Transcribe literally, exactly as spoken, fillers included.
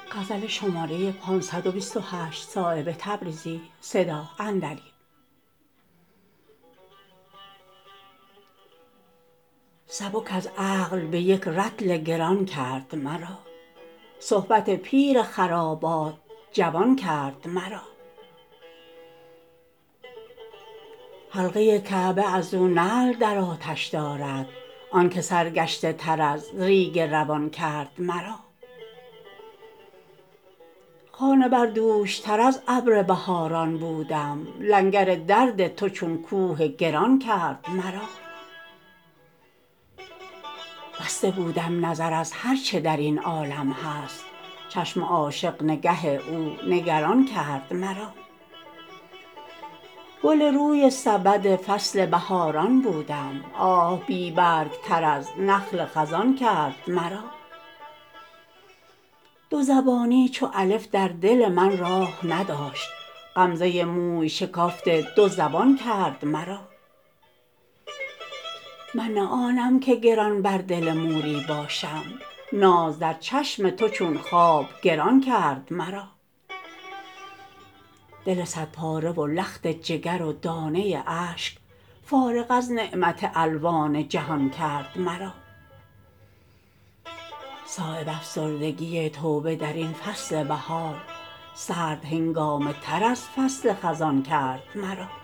غزل شماره پانصد و بیست و هشت صایب تبریزی صدا اندلی سبک از عقل به یک رطل گران کرد مرا صحبت پیر خرابات جوان کرد مرا حلقه کعبه ازو نعل در آتش دارد آنکه سرگشته تر از ریگ روان کرد مرا خانه بردوشتر از ابر بهاران بودم لنگر درد تو چون کوه گران کرد مرا بسته بودم نظر از هر چه درین عالم هست چشم عاشق نگه او نگران کرد مرا گل روی سبد فصل بهاران بودم آه بی برگ تر از نخل خزان کرد مرا دو زبانی چو الف در دل من راه نداشت غمزه موی شکافت دو زبان کرد مرا من نه آنم که گران بر دل موری باشم ناز در چشم تو چون خواب گران کرد مرا دل صد پاره و لخت جگر و دانه اشک فارغ از نعمت الوان جهان کرد مرا صایب افسردگی توبه درین فصل بهار سرد هنگامه تر از فصل خزان کرد مرا